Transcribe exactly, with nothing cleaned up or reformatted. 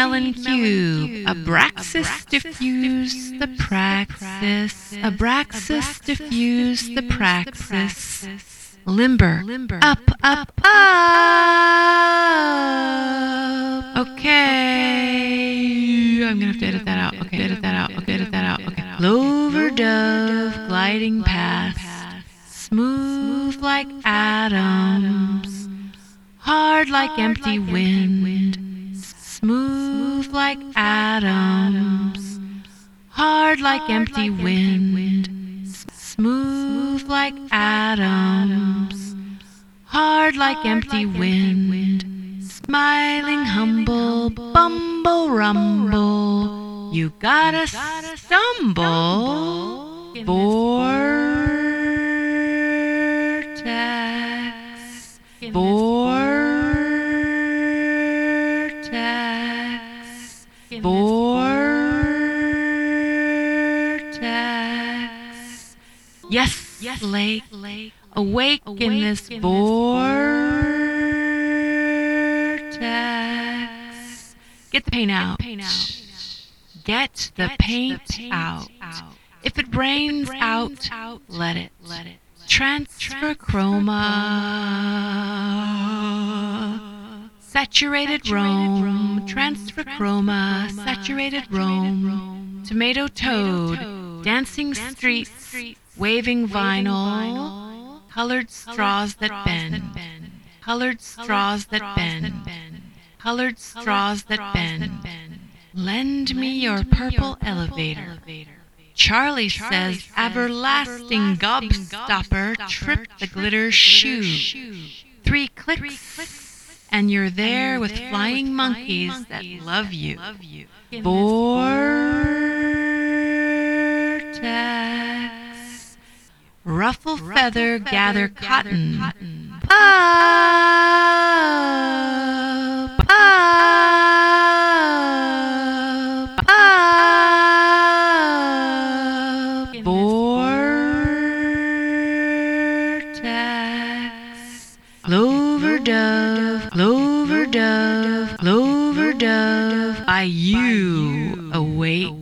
melon Q. Abraxas diffuse the praxis. Abraxas diffuse the praxis. Limber, up, up, up. Okay. I'm gonna have to edit that out. Okay, edit that out. Okay, edit that out. Okay. Clover dove gliding past, smooth like atoms, hard like empty wind. Smooth like atoms, hard like empty wind. Smooth like atoms, hard like empty wind. Smiling humble, bumble rumble, you gotta stumble. Vortex, vortex, vortex. Yes, yes, lake, lake, awake, awake in this in vortex. Get the paint out. Get the paint out. Get the Get paint, the paint out. out. If it rains, if it rains out, out, let it. Let it. Transfer, Transfer chroma. chroma. Saturated, Saturated Rome. Rome. Transfer chroma. chroma. Saturated, Saturated Rome. Rome. Tomato toad. Toad. Dancing, Dancing streets. streets. Waving vinyl, vinyl, colored straws that bend, colored straws that bend, colored straws that bend. Lend me your purple elevator. Charlie says everlasting gobstopper, trip the glitter shoe. Three clicks, and you're there with flying monkeys that love you. Vortex. Ruffle feather, gather cotton. Up, up, up. Vortex. Clover dove, clover dove, clover dove. By you awake